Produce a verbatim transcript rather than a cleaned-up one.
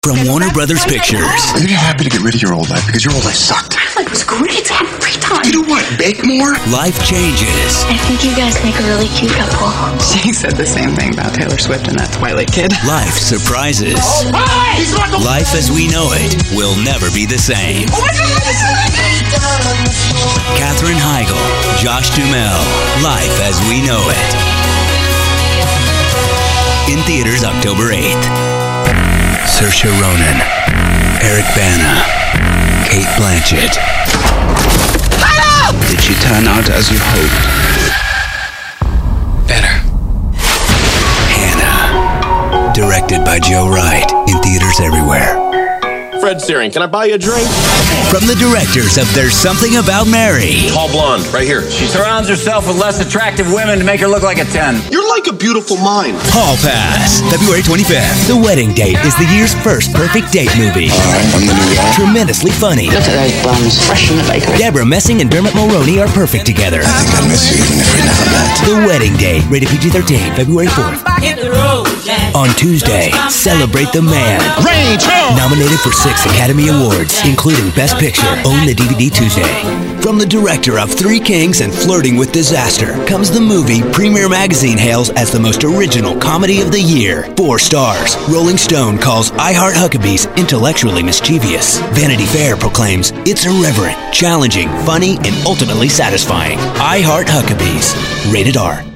From Warner Brothers Pictures. Are you happy to get rid of your old life? Because your old life sucked. My life was great. I had free time. You know what? Bake more? Life changes. I think you guys make a really cute couple. She said the same thing about Taylor Swift and that Twilight kid. Life surprises. Oh, hi! He's going to... Life as we know it will never be the same. Oh, my God! Katherine Heigl, Josh Duhamel. Life as we know it. In theaters October eighth. Saoirse Ronan, Eric Bana, Cate Blanchett. Hello! Did she turn out as you hoped? Better. Hannah, directed by Joe Wright. In theaters everywhere. Fred Searing, can I buy you a drink? From the directors of There's Something About Mary. Tall blonde, right here. She surrounds herself with less attractive women to make her look like a ten. You're like a beautiful mind. Hall Pass, February twenty-fifth. The Wedding Date is the year's first perfect date movie. All right, I'm the new guy. Tremendously funny. Look at those buns, fresh from the bakery. Deborah Messing and Dermot Mulroney are perfect together. I think I miss you even if we never met. The Wedding Date, rated P G thirteen, February fourth. On Tuesday, celebrate the man. Range! Nominated for six Academy Awards, including Best Picture. Own the D V D Tuesday. From the director of Three Kings and Flirting with Disaster comes the movie Premiere Magazine hails as the most original comedy of the year. Four stars. Rolling Stone calls I Heart Huckabees intellectually mischievous. Vanity Fair proclaims it's irreverent, challenging, funny, and ultimately satisfying. I Heart Huckabees. Rated R.